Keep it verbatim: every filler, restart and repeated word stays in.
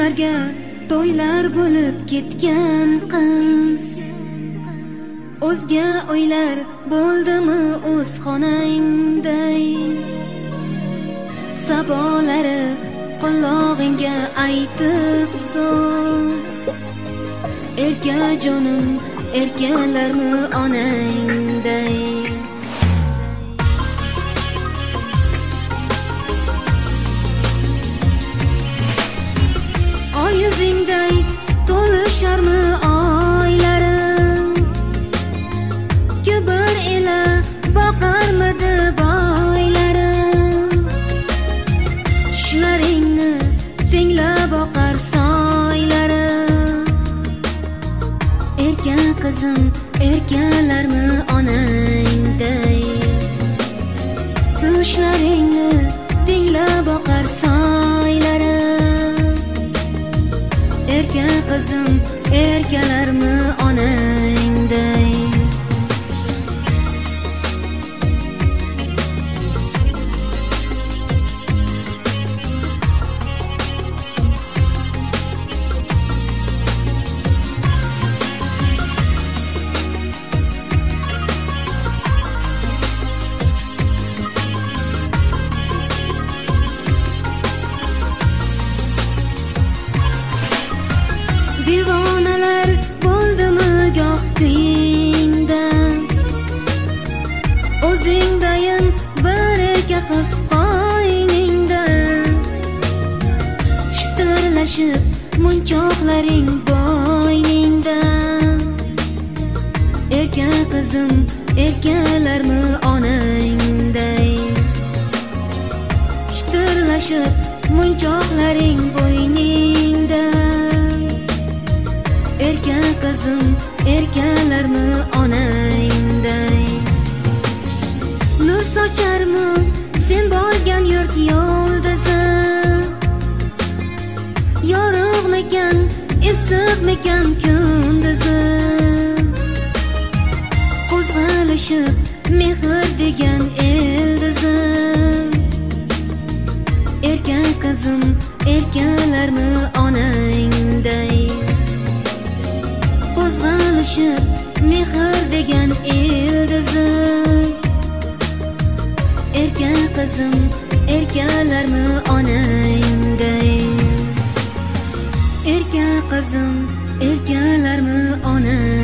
yoshlarga to'ylar bo'lib ketgan qiz. O'zga o'ylar bo'ldimi o'z xonangday, sabolari qulog'ingga aytib so'z. Erka jonim, erkalarmi onangday. Oy yuzingday to'lisharmi oylarim, kibr ila boqarmidi boylarim. Tushlaringni tinglab boqar soylarim. Erka qizim, erkalarmi onangday. Tushlaringni tinglab boqar soylarim. Erka qizim, erkalarmi onangday. Divonalar bo'ldimi goh kuyingda, o'zingdayin bir erka qiz qo'yningda. Shitirlashib munchoqlaring bo'yningda. Erka qizim, erkalarmi onangday. Shitirlashib munchoqlaring bo'yningda. Erka qizim, erkalarmi onangday. Nur socharmi sen borgan yurt yoldizi, yorug'mikan, issiqmikan kunduzi. Qo'zg'alishib mehr degan ildizi. Erka qizim, erkalarmi onangday. Qo'zg'alishib mehr degan ildizi. Erka qizim, erkalarmi onangday. Erka qizim, erkalarmi onangday.